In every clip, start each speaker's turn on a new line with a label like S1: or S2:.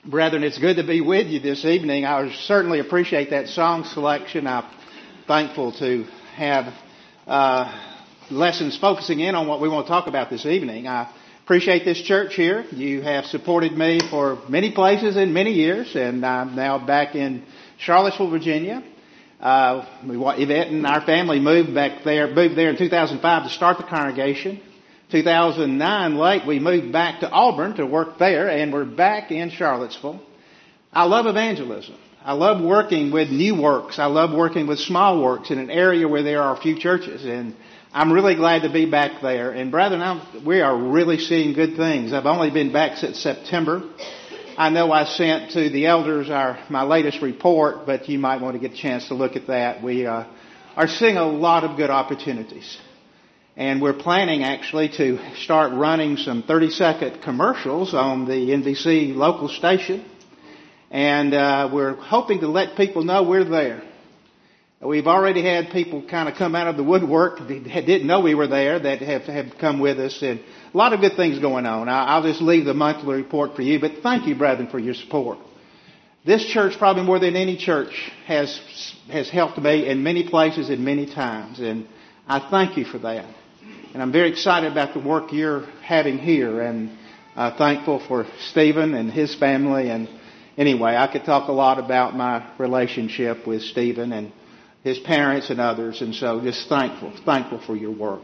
S1: Brethren, it's good to be with you this evening. I certainly appreciate that song selection. I'm thankful to have lessons focusing in on what we want to talk about this evening. I appreciate this church here. You have supported me for many places in many years, and I'm now back in Charlottesville, Virginia. Yvette and our family moved there in 2005 to start the congregation. 2009 late, we moved back to Auburn to work there, and we're back in Charlottesville. I love evangelism. I love working with new works. I love working with small works in an area where there are few churches, and I'm really glad to be back there. And brethren, we are really seeing good things. I've only been back since September. I know I sent to the elders my latest report, but you might want to get a chance to look at that. We are seeing a lot of good opportunities. And we're planning actually to start running some 30-second commercials on the NBC local station. And we're hoping to let people know we're there. We've already had people kind of come out of the woodwork that didn't know we were there that have come with us. And a lot of good things going on. I'll just leave the monthly report for you. But thank you, brethren, for your support. This church, probably more than any church, has helped me in many places and many times. And I thank you for that. And I'm very excited about the work you're having here, and thankful for Stephen and his family. And anyway, I could talk a lot about my relationship with Stephen and his parents and others, and so just thankful for your work.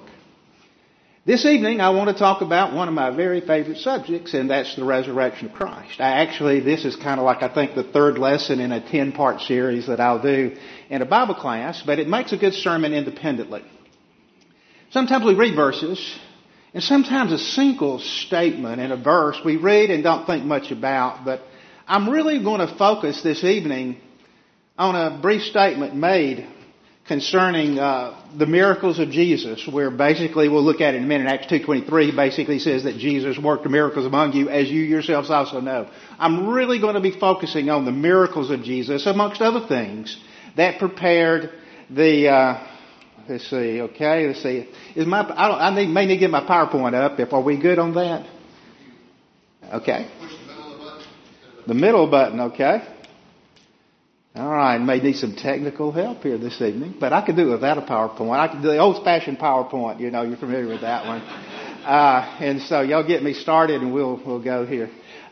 S1: This evening, I want to talk about one of my very favorite subjects, and that's the resurrection of Christ. This is kind of like, I think, the third lesson in a 10-part series that I'll do in a Bible class, but it makes a good sermon independently. Sometimes we read verses, and sometimes a single statement in a verse we read and don't think much about, but I'm really going to focus this evening on a brief statement made concerning the miracles of Jesus, where basically, we'll look at it in a minute, Acts 2:23 basically says that Jesus worked miracles among you, as you yourselves also know. I'm really going to be focusing on the miracles of Jesus, amongst other things, that prepared the... Let's see. I may need to get my PowerPoint up. Are we good on that? Okay.
S2: Push the middle of the button.
S1: The middle button, okay. All right. May need some technical help here this evening, but I could do it without a PowerPoint. I could do the old-fashioned PowerPoint. You know, you're familiar with that one. And so y'all get me started, and we'll go here.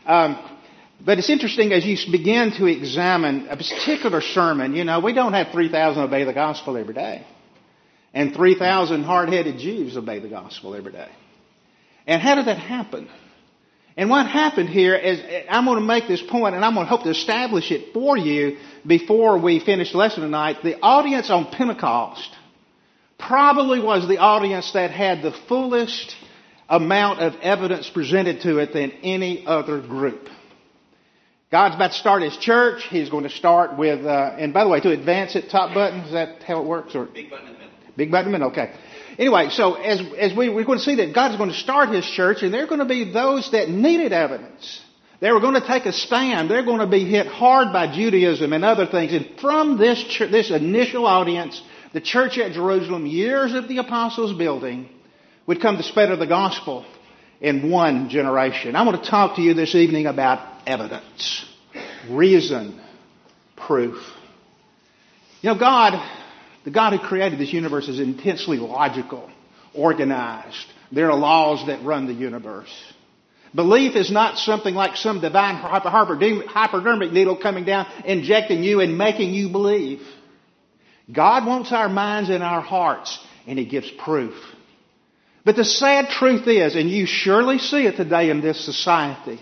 S1: But it's interesting as you begin to examine a particular sermon. You know, we don't have 3,000 obey the gospel every day. And 3,000 hard-headed Jews obey the gospel every day. And how did that happen? And what happened here is, I'm going to make this point, and I'm going to hope to establish it for you before we finish the lesson tonight. The audience on Pentecost probably was the audience that had the fullest amount of evidence presented to it than any other group. God's about to start His church. He's going to start with, and by the way, to advance it, top button, is that how it works? Or
S2: Big button in the middle.
S1: Big button in the middle, okay. Anyway, so as we're going to see that God is going to start His church, and there are going to be those that needed evidence. They were going to take a stand. They're going to be hit hard by Judaism and other things. And from this initial audience, the church at Jerusalem, years of the apostles' building, would come the spread of the gospel in one generation. I want to talk to you this evening about evidence, reason, proof. You know, the God who created this universe is intensely logical, organized. There are laws that run the universe. Belief is not something like some divine hypodermic needle coming down, injecting you and making you believe. God wants our minds and our hearts, and He gives proof. But the sad truth is, and you surely see it today in this society,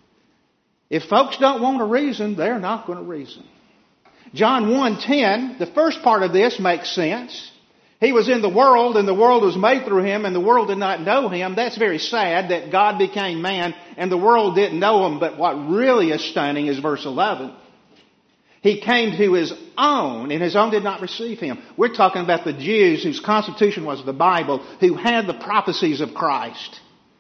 S1: if folks don't want to reason, they're not going to reason. John 1:10, the first part of this makes sense. He was in the world, and the world was made through Him, and the world did not know Him. That's very sad that God became man, and the world didn't know Him. But what really is stunning is verse 11. He came to His own, and His own did not receive Him. We're talking about the Jews whose constitution was the Bible, who had the prophecies of Christ.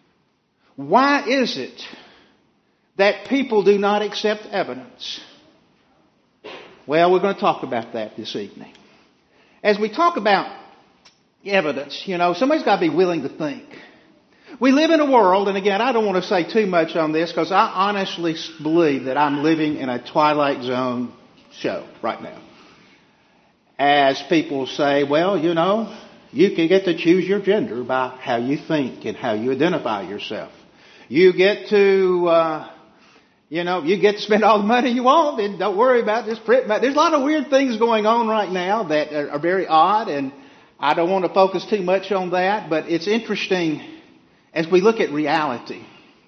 S1: Why is it that people do not accept evidence? Well, we're going to talk about that this evening. As we talk about evidence, you know, somebody's got to be willing to think. We live in a world, and again, I don't want to say too much on this because I honestly believe that I'm living in a Twilight Zone show right now. As people say, well, you know, you can get to choose your gender by how you think and how you identify yourself. You get to, you get to spend all the money you want and don't worry about this print. There's a lot of weird things going on right now that are very odd, and I don't want to focus too much on that, but it's interesting as we look at reality.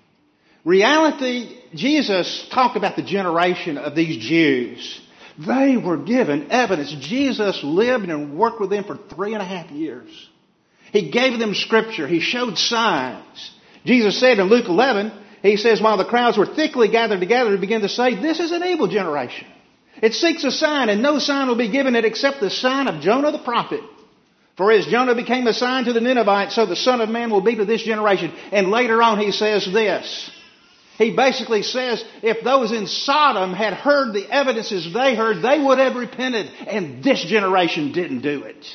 S1: Reality, Jesus talked about the generation of these Jews. They were given evidence. Jesus lived and worked with them for 3.5 years. He gave them Scripture. He showed signs. Jesus said in Luke 11, He says, while the crowds were thickly gathered together, He began to say, this is an evil generation. It seeks a sign, and no sign will be given it except the sign of Jonah the prophet. For as Jonah became a sign to the Ninevites, so the Son of Man will be to this generation. And later on He says this. He basically says, if those in Sodom had heard the evidences they heard, they would have repented. And this generation didn't do it.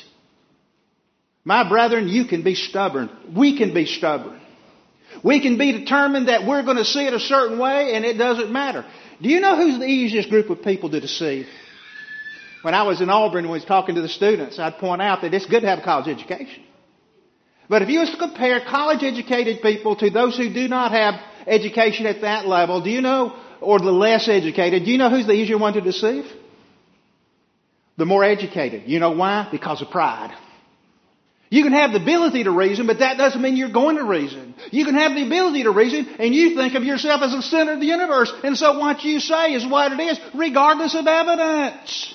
S1: My brethren, you can be stubborn. We can be stubborn. We can be determined that we're going to see it a certain way and it doesn't matter. Do you know who's the easiest group of people to deceive? When I was in Auburn and was talking to the students, I'd point out that it's good to have a college education. But if you was to compare college-educated people to those who do not have education at that level, do you know, or the less educated, do you know who's the easier one to deceive? The more educated. You know why? Because of pride. You can have the ability to reason, but that doesn't mean you're going to reason. You can have the ability to reason, and you think of yourself as the center of the universe. And so what you say is what it is, regardless of evidence.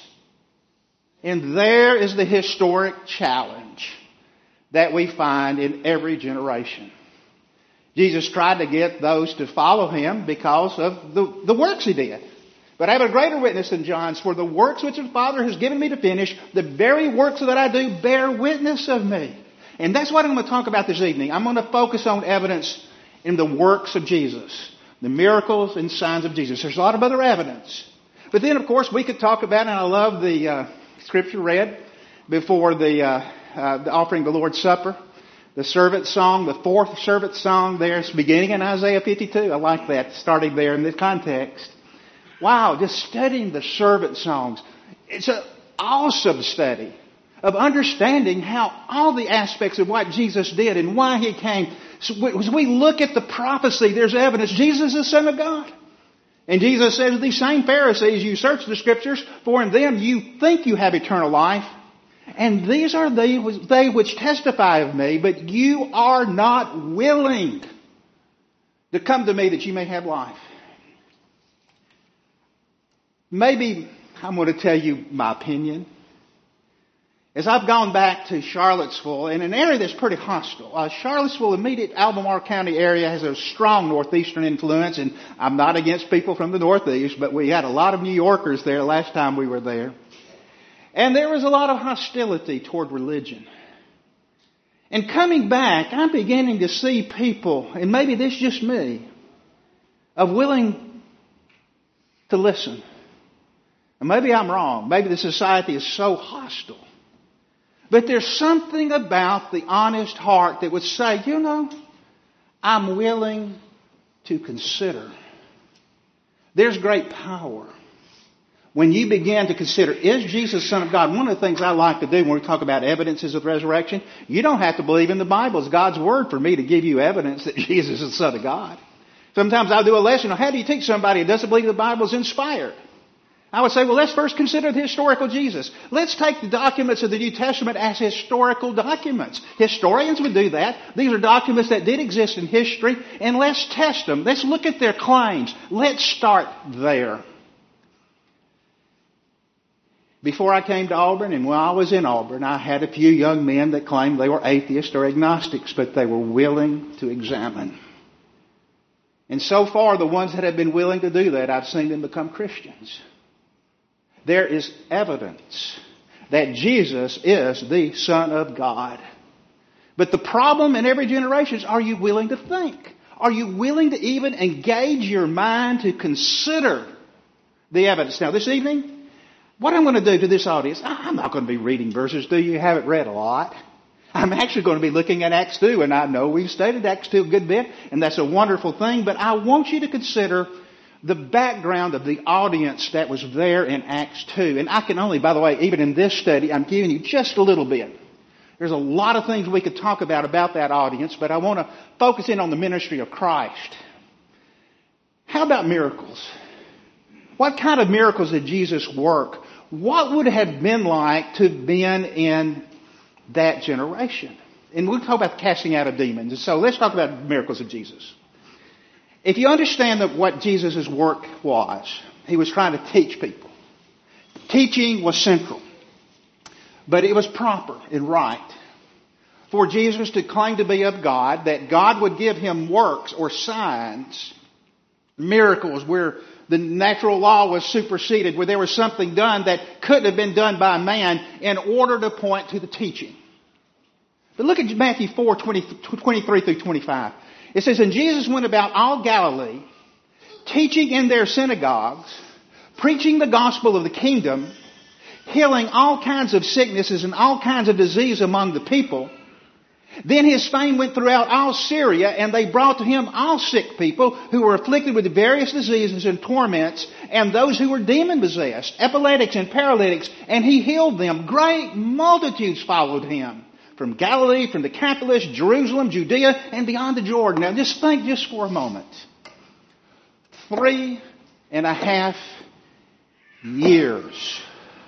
S1: And there is the historic challenge that we find in every generation. Jesus tried to get those to follow Him because of the works He did. But I have a greater witness than John's, for the works which the Father has given me to finish, the very works that I do bear witness of me. And that's what I'm going to talk about this evening. I'm going to focus on evidence in the works of Jesus, the miracles and signs of Jesus. There's a lot of other evidence. But then, of course, we could talk about, and I love the scripture read before the offering the Lord's Supper. The servant song, the fourth servant song there, it's beginning in Isaiah 52. I like that, starting there in this context. Wow, just studying the servant songs. It's an awesome study of understanding how all the aspects of what Jesus did and why He came. So as we look at the prophecy, there's evidence. Jesus is the Son of God. And Jesus says to these same Pharisees, you search the Scriptures, for in them you think you have eternal life. And these are they which testify of me, but you are not willing to come to me that you may have life. Maybe I'm going to tell you my opinion. As I've gone back to Charlottesville, in an area that's pretty hostile. Charlottesville, immediate Albemarle County area, has a strong northeastern influence, and I'm not against people from the northeast, but we had a lot of New Yorkers there last time we were there. And there was a lot of hostility toward religion. And coming back, I'm beginning to see people, and maybe this is just me, of willing to listen. And maybe I'm wrong. Maybe the society is so hostile. But there's something about the honest heart that would say, you know, I'm willing to consider. There's great power when you begin to consider, is Jesus Son of God? One of the things I like to do when we talk about evidences of resurrection, you don't have to believe in the Bible. It's God's Word for me to give you evidence that Jesus is the Son of God. Sometimes I'll do a lesson on how do you teach somebody who doesn't believe the Bible is inspired? I would say, well, let's first consider the historical Jesus. Let's take the documents of the New Testament as historical documents. Historians would do that. These are documents that did exist in history, and let's test them. Let's look at their claims. Let's start there. Before I came to Auburn, and while I was in Auburn, I had a few young men that claimed they were atheists or agnostics, but they were willing to examine. And so far, the ones that have been willing to do that, I've seen them become Christians. There is evidence that Jesus is the Son of God. But the problem in every generation is, are you willing to think? Are you willing to even engage your mind to consider the evidence? Now, this evening, what I'm going to do to this audience, I'm not going to be reading verses to you. You haven't read a lot. I'm actually going to be looking at Acts 2, and I know we've studied Acts 2 a good bit, and that's a wonderful thing, but I want you to consider the background of the audience that was there in Acts 2. And I can only, by the way, even in this study, I'm giving you just a little bit. There's a lot of things we could talk about that audience, but I want to focus in on the ministry of Christ. How about miracles? What kind of miracles did Jesus work? What would it have been like to have been in that generation? And we'll talk about casting out of demons. And so let's talk about the miracles of Jesus. If you understand that what Jesus' work was, he was trying to teach people. Teaching was central. But it was proper and right for Jesus to claim to be of God, that God would give him works or signs, miracles where the natural law was superseded, where there was something done that couldn't have been done by man in order to point to the teaching. But look at Matthew 4:23 through 25. It says, and Jesus went about all Galilee, teaching in their synagogues, preaching the gospel of the kingdom, healing all kinds of sicknesses and all kinds of disease among the people. Then his fame went throughout all Syria, and they brought to him all sick people who were afflicted with various diseases and torments, and those who were demon-possessed, epileptics and paralytics, and he healed them. Great multitudes followed him from Galilee, from the Decapolis, Jerusalem, Judea, and beyond the Jordan. Now just think just for a moment. 3.5 years.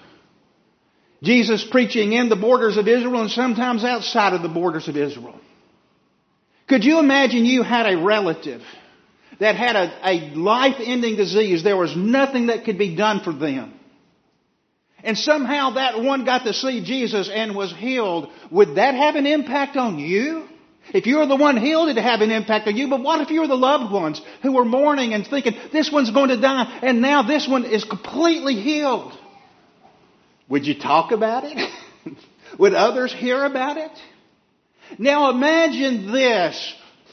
S1: Jesus preaching in the borders of Israel and sometimes outside of the borders of Israel. Could you imagine you had a relative that had a life-ending disease? There was nothing that could be done for them. And somehow that one got to see Jesus and was healed. Would that have an impact on you? If you were the one healed, it'd have an impact on you. But what if you were the loved ones who were mourning and thinking, this one's going to die, and now this one is completely healed? Would you talk about it? Would others hear about it? Now imagine this,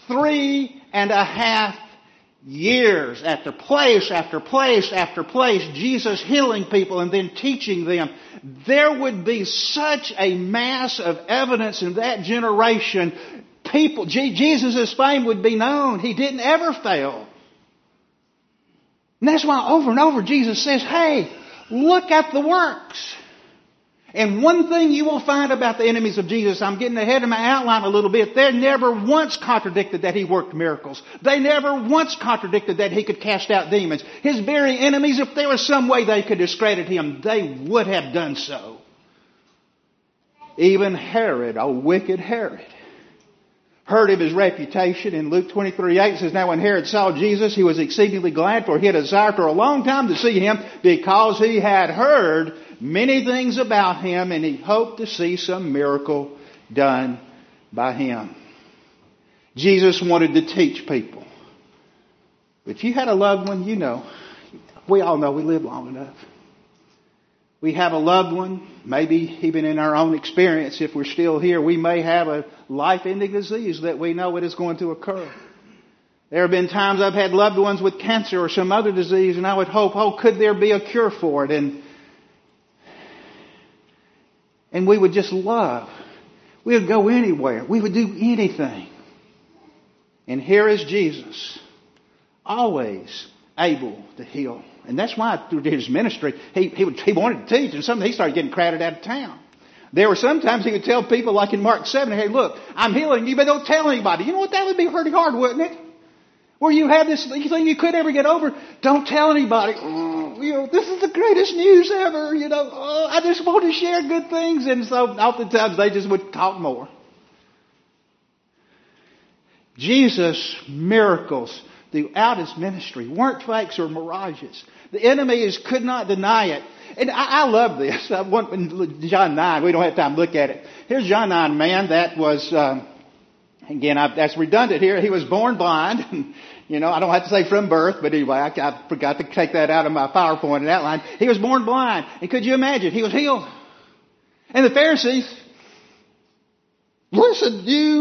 S1: 3.5 years after place after place after place, Jesus healing people and then teaching them. There would be such a mass of evidence in that generation. Jesus' fame would be known. He didn't ever fail. And that's why over and over Jesus says, hey, look at the works. And one thing you will find about the enemies of Jesus, I'm getting ahead of my outline a little bit, they never once contradicted that he worked miracles. They never once contradicted that he could cast out demons. His very enemies, if there was some way they could discredit him, they would have done so. Even Herod, a wicked Herod, heard of his reputation. In Luke 23:8 it says, now when Herod saw Jesus, he was exceedingly glad, for he had desired for a long time to see him, because he had heard many things about him, and he hoped to see some miracle done by him. Jesus wanted to teach people. If you had a loved one, you know, we all know we live long enough. We have a loved one, maybe even in our own experience, if we're still here, we may have a life-ending disease that we know it is going to occur. There have been times I've had loved ones with cancer or some other disease, and I would hope, could there be a cure for it? And we would just love. We would go anywhere. We would do anything. And here is Jesus, always able to heal. And that's why through his ministry, he wanted to teach, and sometimes he started getting crowded out of town. There were sometimes he would tell people, like in Mark 7, hey, look, I'm healing you, but don't tell anybody. You know what? That would be pretty hard, wouldn't it? Where you have this thing you could ever get over, don't tell anybody. This is the greatest news ever. I just want to share good things. And so oftentimes they just would talk more. Jesus' miracles throughout his ministry weren't fakes or mirages. The enemies could not deny it. And I love this. John 9, we don't have time to look at it. Here's John 9, man, that was, again, that's redundant here. He was born blind. I don't have to say from birth, but anyway, I forgot to take that out of my PowerPoint and outline. He was born blind. And could you imagine? He was healed. And the Pharisees, listen,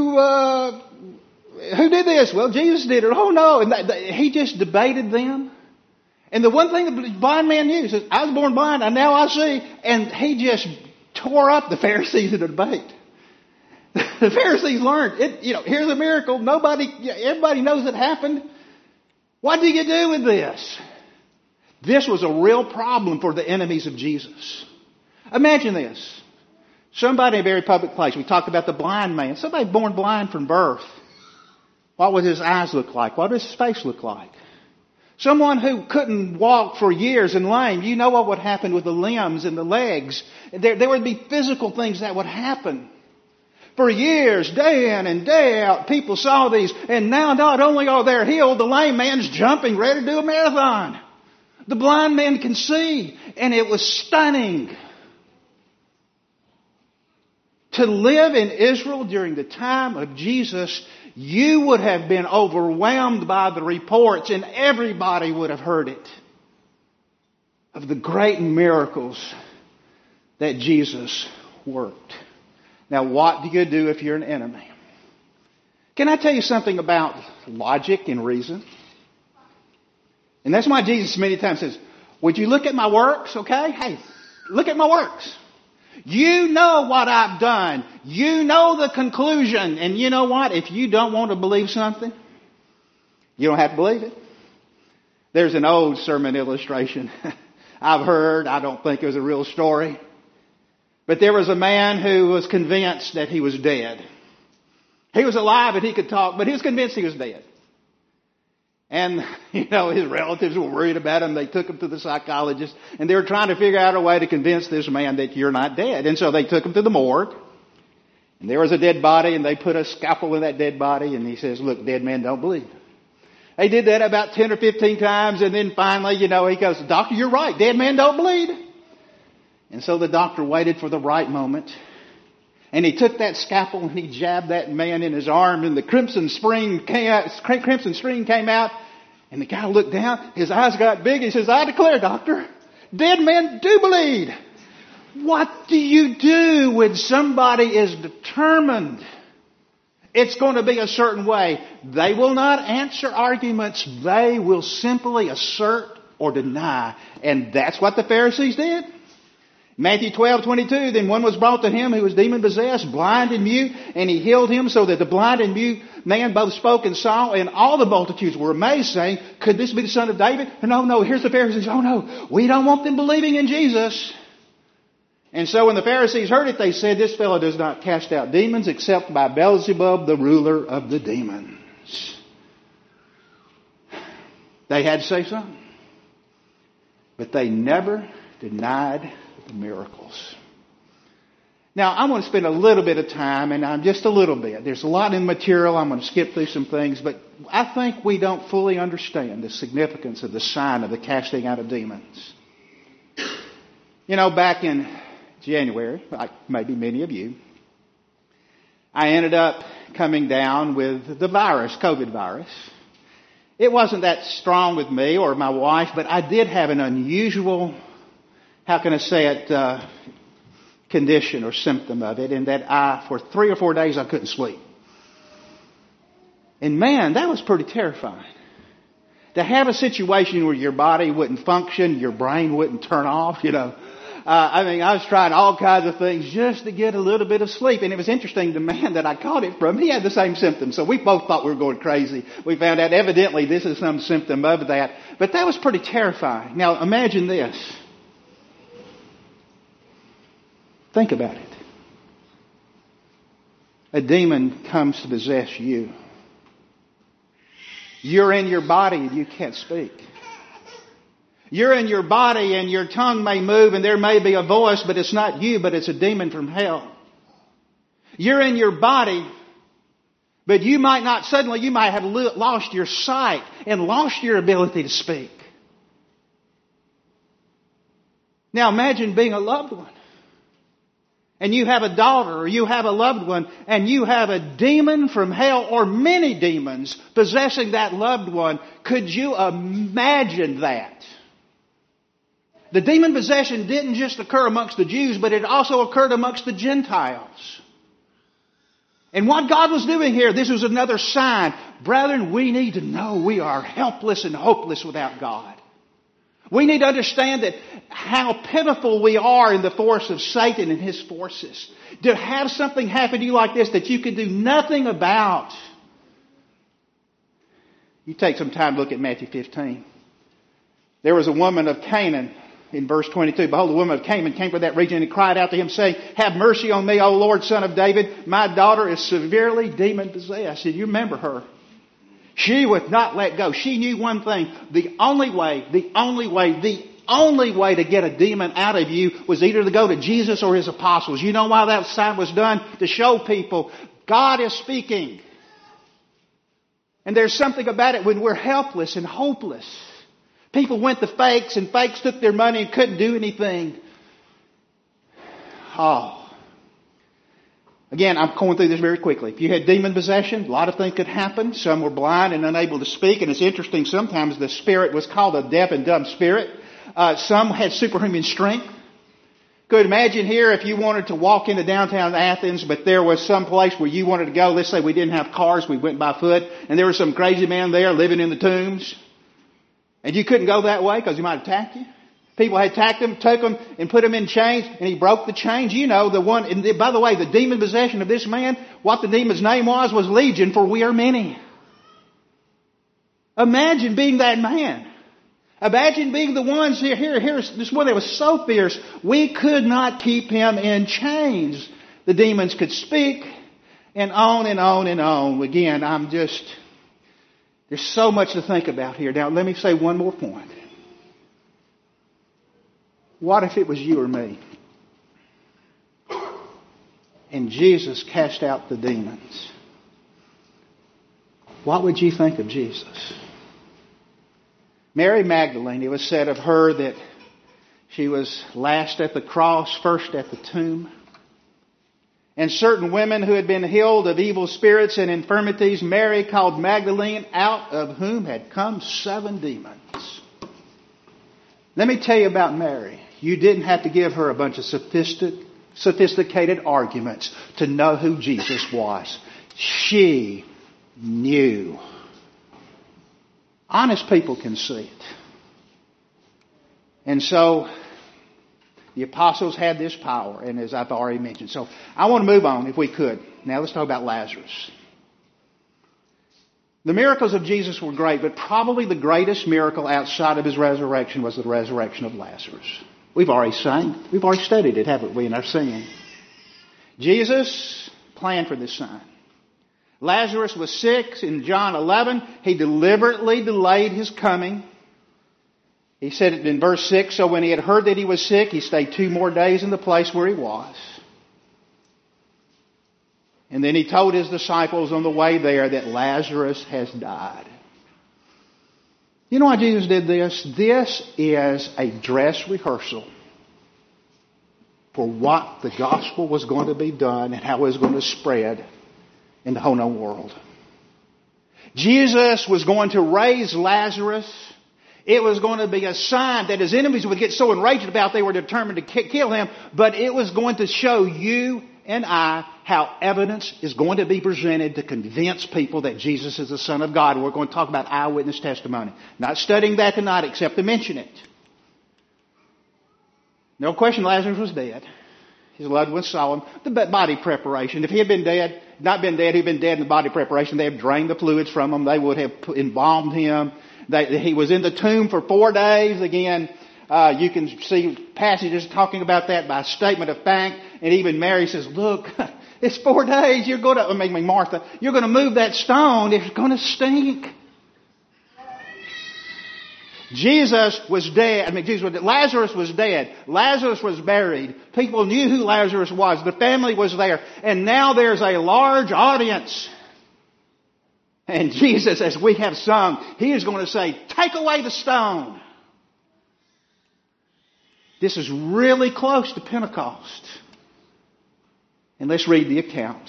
S1: who did this? Well, Jesus did it. Oh, no. And he just debated them. And the one thing the blind man knew, he says, I was born blind, and now I see. And he just tore up the Pharisees in a debate. The Pharisees learned it. Here's a miracle. Everybody knows it happened. What do you do with this? This was a real problem for the enemies of Jesus. Imagine this. Somebody in a very public place. We talked about the blind man. Somebody born blind from birth. What would his eyes look like? What does his face look like? Someone who couldn't walk for years and lame. You know what would happen with the limbs and the legs. There would be physical things that would happen. For years, day in and day out, people saw these. And now not only are they healed, the lame man's jumping, ready to do a marathon. The blind man can see. And it was stunning. To live in Israel during the time of Jesus, you would have been overwhelmed by the reports, and everybody would have heard it, of the great miracles that Jesus worked. Now, what do you do if you're an enemy? Can I tell you something about logic and reason? And that's why Jesus many times says, would you look at my works, okay? Hey, look at my works. You know what I've done. You know the conclusion. And you know what? If you don't want to believe something, you don't have to believe it. There's an old sermon illustration I've heard. I don't think it was a real story. But there was a man who was convinced that he was dead. He was alive and he could talk, but he was convinced he was dead. And, his relatives were worried about him. They took him to the psychologist, and they were trying to figure out a way to convince this man that you're not dead. And so they took him to the morgue, and there was a dead body, and they put a scalpel in that dead body, and he says, look, dead men don't bleed. They did that about 10 or 15 times, and then finally, he goes, doctor, you're right, dead men don't bleed. And so the doctor waited for the right moment, and he took that scalpel and he jabbed that man in his arm, and the crimson string came out, and the guy looked down, his eyes got big, he says, I declare, doctor, dead men do bleed. What do you do when somebody is determined it's going to be a certain way? They will not answer arguments. They will simply assert or deny. And that's what the Pharisees did. Matthew 12:22, then one was brought to him who was demon-possessed, blind and mute, and he healed him so that the blind and mute man both spoke and saw, and all the multitudes were amazed, saying, could this be the son of David? And no, here's the Pharisees. Oh no, we don't want them believing in Jesus. And so when the Pharisees heard it, they said, this fellow does not cast out demons except by Beelzebub, the ruler of the demons. They had to say something. But they never denied the miracles. Now, I want to spend a little bit of time, and I'm just a little bit. There's a lot in material. I'm going to skip through some things, but I think we don't fully understand the significance of the sign of the casting out of demons. Back in January, like maybe many of you, I ended up coming down with the virus, COVID virus. It wasn't that strong with me or my wife, but I did have an unusual, condition or symptom of it, in that for 3 or 4 days, I couldn't sleep. And man, that was pretty terrifying. To have a situation where your body wouldn't function, your brain wouldn't turn off, I was trying all kinds of things just to get a little bit of sleep. And it was interesting, the man that I caught it from, he had the same symptoms. So we both thought we were going crazy. We found out evidently this is some symptom of that. But that was pretty terrifying. Now imagine this. Think about it. A demon comes to possess you. You're in your body and you can't speak. You're in your body and your tongue may move and there may be a voice, but it's not you, but it's a demon from hell. You're in your body, but you might have lost your sight and lost your ability to speak. Now imagine being a loved one. And you have a daughter or you have a loved one and you have a demon from hell or many demons possessing that loved one. Could you imagine that? The demon possession didn't just occur amongst the Jews, but it also occurred amongst the Gentiles. And what God was doing here, this was another sign. Brethren, we need to know we are helpless and hopeless without God. We need to understand that how pitiful we are in the force of Satan and his forces. To have something happen to you like this that you could do nothing about. You take some time to look at Matthew 15. There was a woman of Canaan in verse 22. Behold, the woman of Canaan came from that region and cried out to him, saying, have mercy on me, O Lord, Son of David. My daughter is severely demon-possessed. And you remember her. She would not let go. She knew one thing. The only way to get a demon out of you was either to go to Jesus or His apostles. You know why that sign was done? To show people God is speaking. And there's something about it when we're helpless and hopeless. People went to fakes and fakes took their money and couldn't do anything. Oh. Again, I'm going through this very quickly. If you had demon possession, a lot of things could happen. Some were blind and unable to speak. And it's interesting, sometimes the spirit was called a deaf and dumb spirit. Some had superhuman strength. Could imagine here if you wanted to walk into downtown Athens, but there was some place where you wanted to go. Let's say we didn't have cars, we went by foot, and there was some crazy man there living in the tombs. And you couldn't go that way because he might attack you. People had attacked him, took him, and put him in chains, and he broke the chains. You know, the one, and by the way, the demon possession of this man, what the demon's name was Legion, for we are many. Imagine being that man. Imagine being the ones here's this one that was so fierce, we could not keep him in chains. The demons could speak, and on and on and on. Again, there's so much to think about here. Now, let me say one more point. What if it was you or me? And Jesus cast out the demons. What would you think of Jesus? Mary Magdalene, it was said of her that she was last at the cross, first at the tomb. And certain women who had been healed of evil spirits and infirmities, Mary called Magdalene, out of whom had come 7 demons. Let me tell you about Mary. You didn't have to give her a bunch of sophisticated arguments to know who Jesus was. She knew. Honest people can see it. And so, the apostles had this power, and as I've already mentioned. So, I want to move on, if we could. Now, let's talk about Lazarus. The miracles of Jesus were great, but probably the greatest miracle outside of His resurrection was the resurrection of Lazarus. We've already studied it, haven't we, in our singing? Jesus planned for this sign. Lazarus was sick in John 11. He deliberately delayed His coming. He said it in verse 6, so when He had heard that he was sick, He stayed 2 more days in the place where He was. And then He told His disciples on the way there that Lazarus has died. You know why Jesus did this? This is a dress rehearsal for what the gospel was going to be done and how it was going to spread in the whole known world. Jesus was going to raise Lazarus. It was going to be a sign that His enemies would get so enraged about they were determined to kill Him. But it was going to show you and I how evidence is going to be presented to convince people that Jesus is the Son of God. We're going to talk about eyewitness testimony. Not studying that tonight except to mention it. No question Lazarus was dead. His loved ones saw him. The body preparation. If he had been dead, not been dead, he'd been dead in the body preparation. They had drained the fluids from him. They would have embalmed him. He was in the tomb for 4 days. Again, you can see passages talking about that by statement of fact. And even Mary says, look, it's 4 days. Martha, you're going to move that stone. It's going to stink. Jesus was dead. Lazarus was dead. Lazarus was buried. People knew who Lazarus was. The family was there. And now there's a large audience. And Jesus, as we have sung, He is going to say, take away the stone. This is really close to Pentecost. And let's read the account.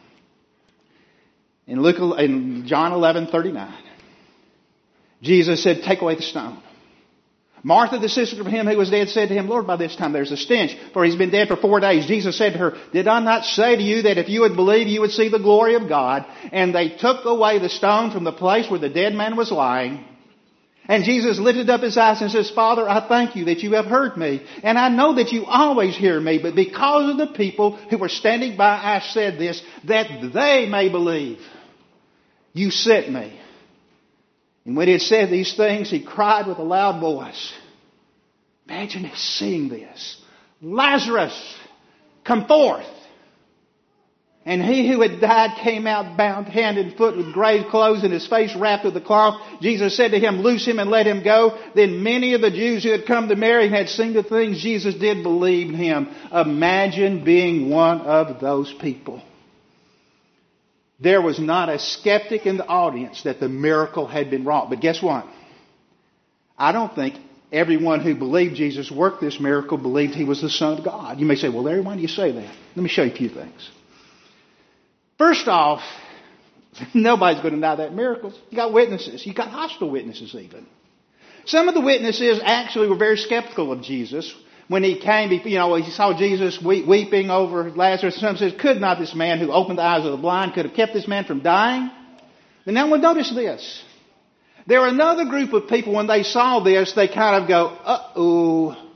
S1: In John 11:39. Jesus said, take away the stone. Martha, the sister of him who was dead, said to Him, Lord, by this time there's a stench, for he's been dead for 4 days. Jesus said to her, did I not say to you that if you would believe, you would see the glory of God? And they took away the stone from the place where the dead man was lying. And Jesus lifted up his eyes and says, Father, I thank you that you have heard me. And I know that you always hear me. But because of the people who were standing by, I said this, that they may believe. You sent me. And when he had said these things, he cried with a loud voice. Imagine seeing this. Lazarus, come forth. And he who had died came out bound hand and foot with grave clothes and his face wrapped with a cloth. Jesus said to him, loose him and let him go. Then many of the Jews who had come to Mary and had seen the things Jesus did believed him. Imagine being one of those people. There was not a skeptic in the audience that the miracle had been wrought. But guess what? I don't think everyone who believed Jesus worked this miracle believed he was the Son of God. You may say, well, Larry, why do you say that? Let me show you a few things. First off, nobody's going to deny that miracle. You got witnesses. You got hostile witnesses even. Some of the witnesses actually were very skeptical of Jesus. When he came, he saw Jesus weeping over Lazarus. Some says, could not this man who opened the eyes of the blind could have kept this man from dying? And now notice this. There were another group of people, when they saw this, they kind of go, uh-oh.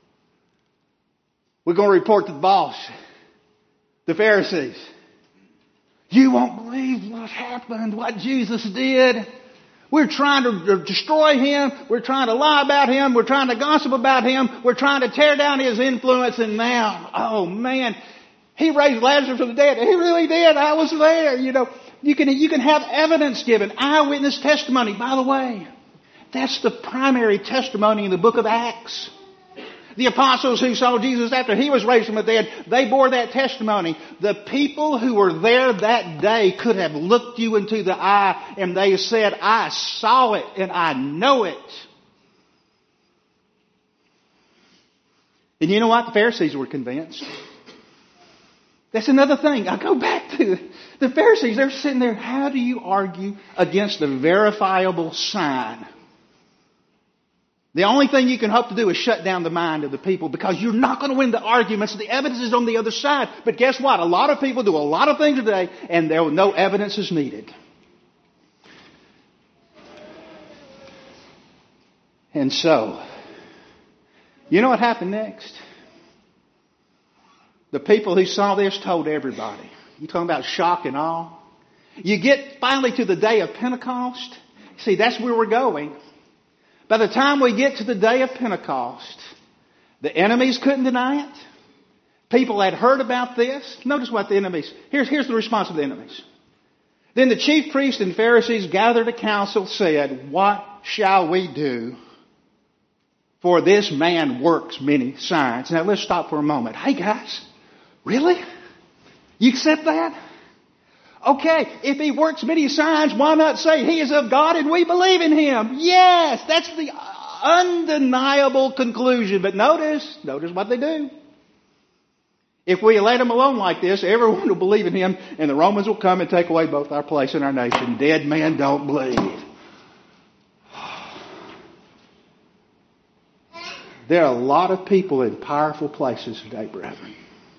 S1: We're going to report to the boss, the Pharisees. You won't believe what happened, what Jesus did. We're trying to destroy him. We're trying to lie about him. We're trying to gossip about him. We're trying to tear down his influence. And now, oh man, he raised Lazarus from the dead. He really did. I was there. You can have evidence given. Eyewitness testimony. By the way, that's the primary testimony in the book of Acts. The apostles who saw Jesus after he was raised from the dead, they bore that testimony. The people who were there that day could have looked you into the eye and they said, I saw it and I know it. And you know what? The Pharisees were convinced. That's another thing. I go back to the Pharisees. They're sitting there. How do you argue against the verifiable sign? The only thing you can hope to do is shut down the mind of the people because you're not going to win the arguments. The evidence is on the other side. But guess what? A lot of people do a lot of things today and no evidence is needed. And so, you know what happened next? The people who saw this told everybody. You talking about shock and awe? You get finally to the day of Pentecost. See, that's where we're going. By the time we get to the day of Pentecost, the enemies couldn't deny it. People had heard about this. Notice what the enemies, here's the response of the enemies. Then the chief priests and Pharisees gathered a council, said, what shall we do? For this man works many signs. Now let's stop for a moment. Hey guys, really? You accept that? Okay, if he works many signs, why not say he is of God and we believe in him? Yes, that's the undeniable conclusion. But notice what they do. If we let him alone like this, everyone will believe in him and the Romans will come and take away both our place and our nation. Dead men don't bleed. There are a lot of people in powerful places today, brethren,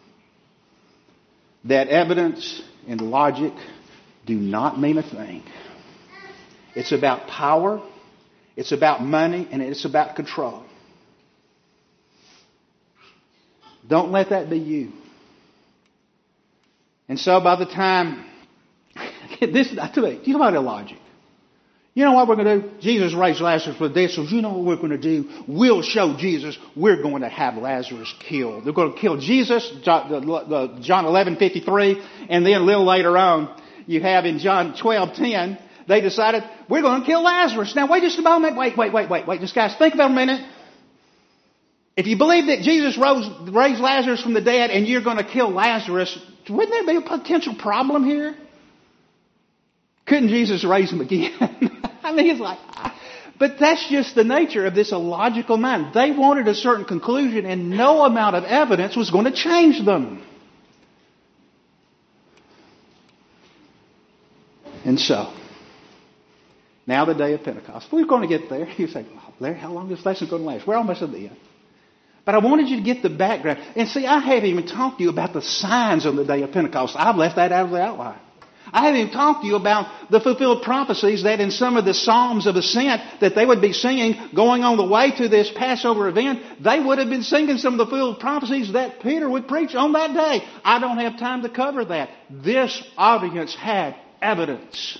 S1: that evidence and logic do not mean a thing. It's about power, it's about money, and it's about control. Don't let that be you. And so by the time, I tell you, you know about illogic. You know what we're going to do? Jesus raised Lazarus from the dead, so you know what we're going to do? We'll show Jesus we're going to have Lazarus killed. They're going to kill Jesus, John 11:53, and then a little later on, you have in John 12:10, they decided we're going to kill Lazarus. Now wait just a moment. Wait. Just guys, think about a minute. If you believe that Jesus raised Lazarus from the dead and you're going to kill Lazarus, wouldn't there be a potential problem here? Couldn't Jesus raise him again? I mean, it's like, but that's just the nature of this illogical mind. They wanted a certain conclusion and no amount of evidence was going to change them. And so, now the day of Pentecost. We're going to get there. You say, Larry, how long is this lesson going to last? We're almost at the end. But I wanted you to get the background. And see, I haven't even talked to you about the signs on the day of Pentecost. I've left that out of the outline. I haven't even talked to you about the fulfilled prophecies that in some of the Psalms of Ascent that they would be singing going on the way to this Passover event. They would have been singing some of the fulfilled prophecies that Peter would preach on that day. I don't have time to cover that. This audience had evidence.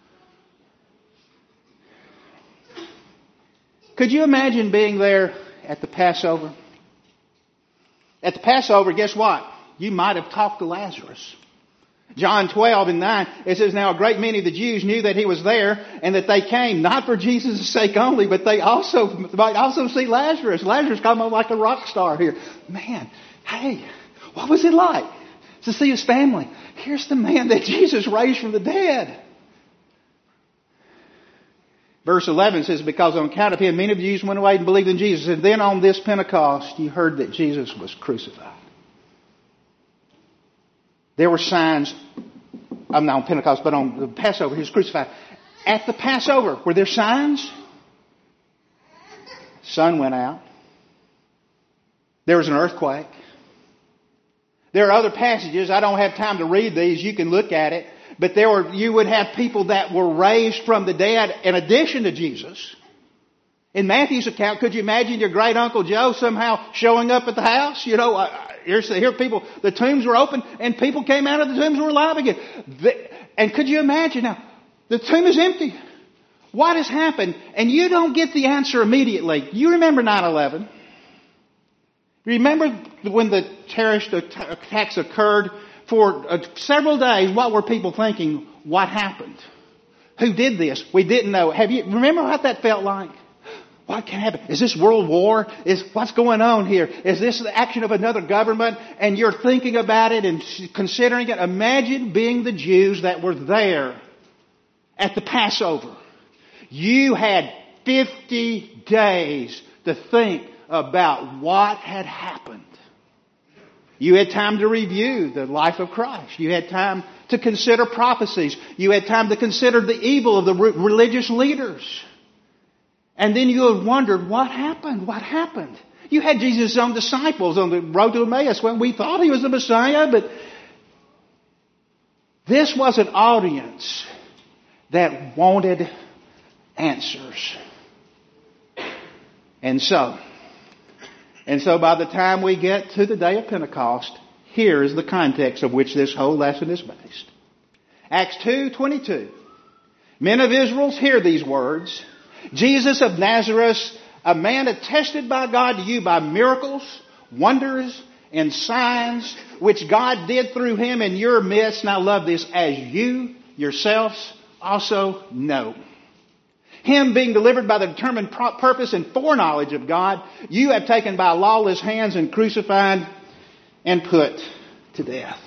S1: Could you imagine being there at the Passover? At the Passover, guess what? You might have talked to Lazarus. John 12:9, it says, now a great many of the Jews knew that he was there and that they came not for Jesus' sake only, but they might also see Lazarus. Lazarus come on like a rock star here. Man, hey, what was it like to see his family? Here's the man that Jesus raised from the dead. Verse 11 says, because on account of him, many of the Jews went away and believed in Jesus. And then on this Pentecost, you heard that Jesus was crucified. There were signs, not on Pentecost, but on the Passover, he was crucified. At the Passover, were there signs? Sun went out. There was an earthquake. There are other passages. I don't have time to read these. You can look at it. But you would have people that were raised from the dead in addition to Jesus. In Matthew's account, could you imagine your great Uncle Joe somehow showing up at the house? You know, here people, the tombs were open and people came out of the tombs and were alive again. And could you imagine now, the tomb is empty. What has happened? And you don't get the answer immediately. You remember 9/11? Remember when the terrorist attacks occurred? For several days, what were people thinking? What happened? Who did this? We didn't know. Remember what that felt like? What can happen? Is this world war? What's going on here? Is this the action of another government? And you're thinking about it and considering it. Imagine being the Jews that were there at the Passover. You had 50 days to think about what had happened. You had time to review the life of Christ. You had time to consider prophecies. You had time to consider the evil of the religious leaders. And then you had wondered, what happened? What happened? You had Jesus' own disciples on the road to Emmaus when we thought he was the Messiah, but this was an audience that wanted answers. And so by the time we get to the day of Pentecost, here is the context of which this whole lesson is based. Acts 2:22. Men of Israel, hear these words. Jesus of Nazareth, a man attested by God to you by miracles, wonders, and signs, which God did through him in your midst. And I love this, as you yourselves also know. Him being delivered by the determined purpose and foreknowledge of God, you have taken by lawless hands and crucified and put to death.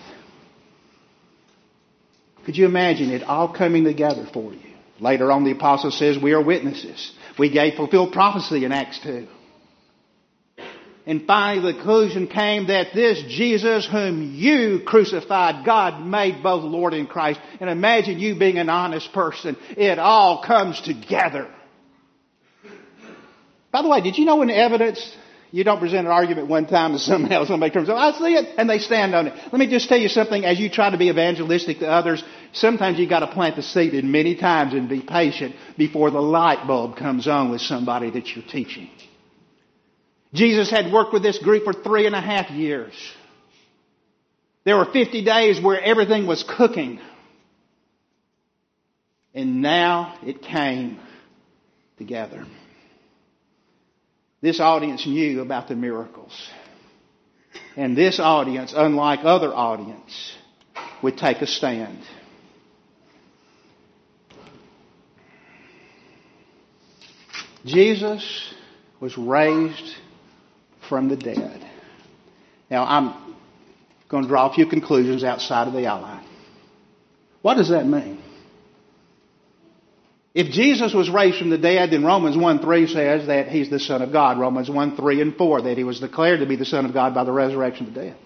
S1: Could you imagine it all coming together for you? Later on the apostle says we are witnesses. We gave fulfilled prophecy in Acts 2. And finally the conclusion came that this Jesus whom you crucified, God made both Lord and Christ. And imagine you being an honest person. It all comes together. By the way, did you know in evidence, you don't present an argument one time and somebody comes up, I see it, and they stand on it. Let me just tell you something, as you try to be evangelistic to others, sometimes you got to plant the seed in many times and be patient before the light bulb comes on with somebody that you're teaching. Jesus had worked with this group for 3.5 years. There were 50 days where everything was cooking. And now it came together. This audience knew about the miracles. And this audience, unlike other audience, would take a stand. Jesus was raised from the dead. Now, I'm going to draw a few conclusions outside of the outline. What does that mean? If Jesus was raised from the dead, then Romans 1:3 says that he's the Son of God. Romans 1:3 and 4, that he was declared to be the Son of God by the resurrection of the dead.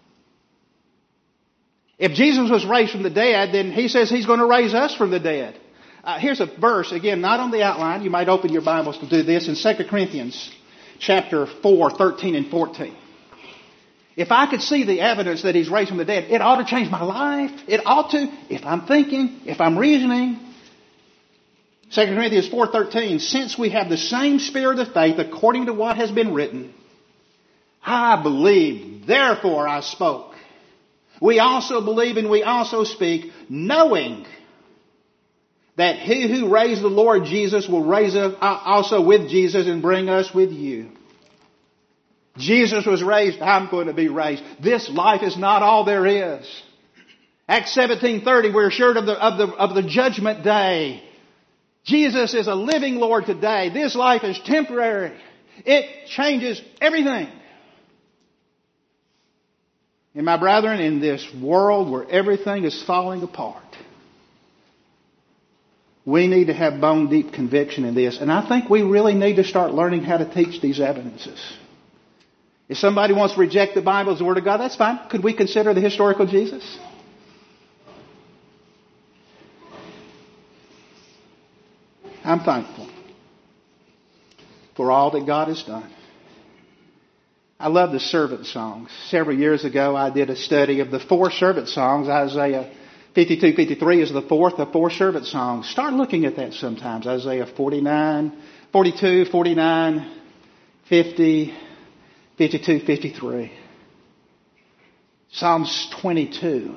S1: If Jesus was raised from the dead, then he says he's going to raise us from the dead. Here's a verse, again, not on the outline. You might open your Bibles to do this in 2 Corinthians chapter 4, 13 and 14. If I could see the evidence that He's raised from the dead, it ought to change my life. It ought to, if I'm thinking, if I'm reasoning. 2 Corinthians 4:13, since we have the same spirit of faith according to what has been written, I believed, therefore I spoke. We also believe and we also speak, knowing that He who raised the Lord Jesus will raise us also with Jesus and bring us with you. Jesus was raised, I'm going to be raised. This life is not all there is. Acts 17:30, we're assured of the judgment day. Jesus is a living Lord today. This life is temporary. It changes everything. And my brethren, in this world where everything is falling apart, we need to have bone deep conviction in this. And I think we really need to start learning how to teach these evidences. If somebody wants to reject the Bible as the Word of God, that's fine. Could we consider the historical Jesus? I'm thankful for all that God has done. I love the servant songs. Several years ago, I did a study of the 4 servant songs. Isaiah 52, 53 is the fourth of 4 servant songs. Start looking at that sometimes. Isaiah 49, 42, 49, 50, 52, 53. Psalms 22.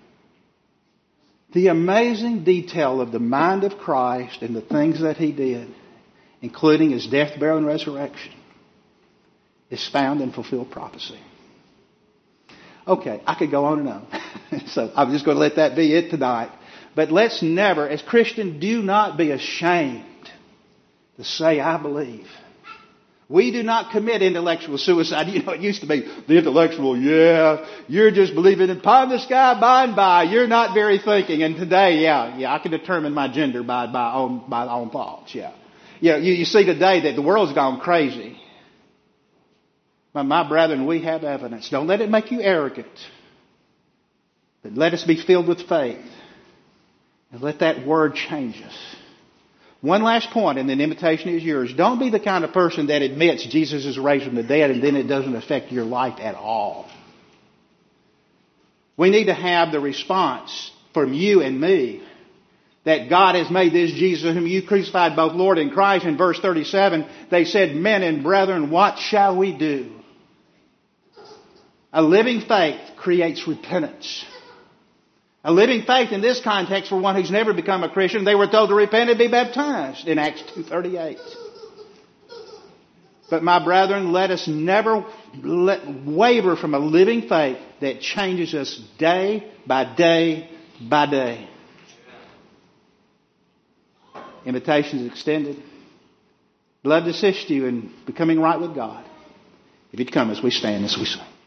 S1: The amazing detail of the mind of Christ and the things that He did, including His death, burial, and resurrection, is found in fulfilled prophecy. Okay, I could go on and on. So I'm just going to let that be it tonight. But let's never, as Christians, do not be ashamed to say, I believe. We do not commit intellectual suicide. You know, it used to be the intellectual, you're just believing in pie in the sky, by and by. You're not very thinking. And today, I can determine my gender by own thoughts, You see today that the world's gone crazy. But my brethren, we have evidence. Don't let it make you arrogant. But let us be filled with faith. And let that Word change us. One last point, and the invitation is yours. Don't be the kind of person that admits Jesus is raised from the dead and then it doesn't affect your life at all. We need to have the response from you and me that God has made this Jesus whom you crucified both Lord and Christ. In verse 37, they said, men and brethren, what shall we do? A living faith creates repentance. A living faith in this context for one who's never become a Christian, they were told to repent and be baptized in Acts 2:38. But my brethren, let us never waver from a living faith that changes us day by day by day. Invitation is extended. Love to assist you in becoming right with God. If you'd come as we stand, as we sing.